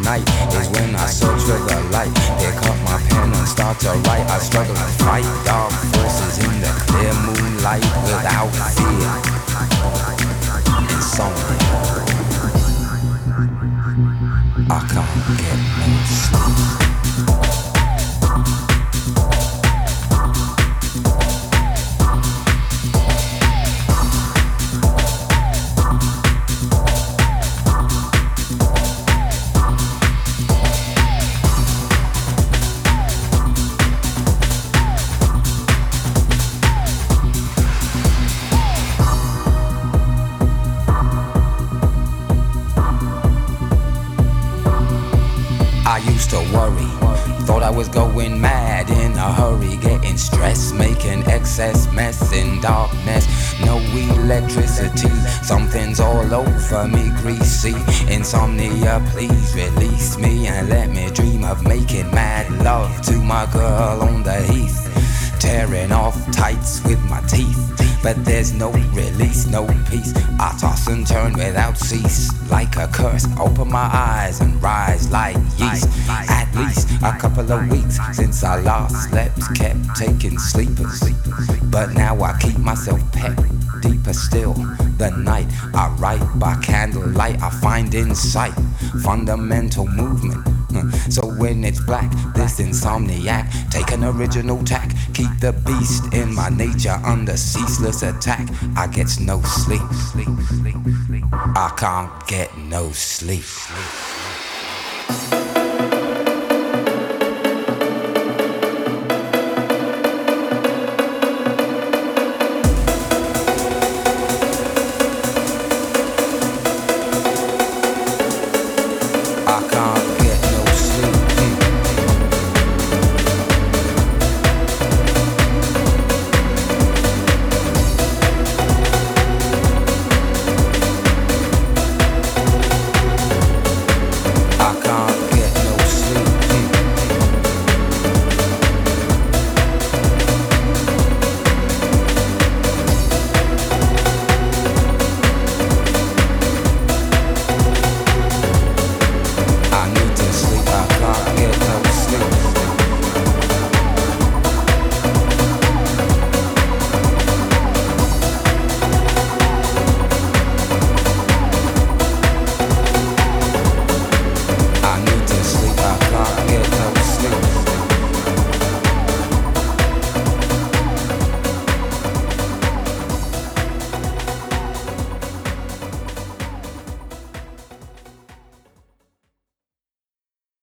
night is when I search for the light. Pick up my pen and start to write. I struggle to fight dark forces in the clear moonlight without fear. Insomnia. I can't get no sleep. I used to worry, thought I was going mad in a hurry, getting stressed, making excess mess in darkness. No electricity, something's all over me, greasy. Insomnia, please release me and let me dream of making mad love to my girl on the heath. Tearing off tights with my teeth, but there's no release, no peace. I toss and turn without cease, like a curse. Open my eyes and rise like yeast. At least a couple of weeks since I last slept, kept taking sleepers, but now I keep myself pet. Deeper still, the night I write by candlelight. I find insight, fundamental movement. So when it's black, this insomniac, take an original tack, keep the beast in my nature under ceaseless attack. I get no sleep. I can't get no sleep.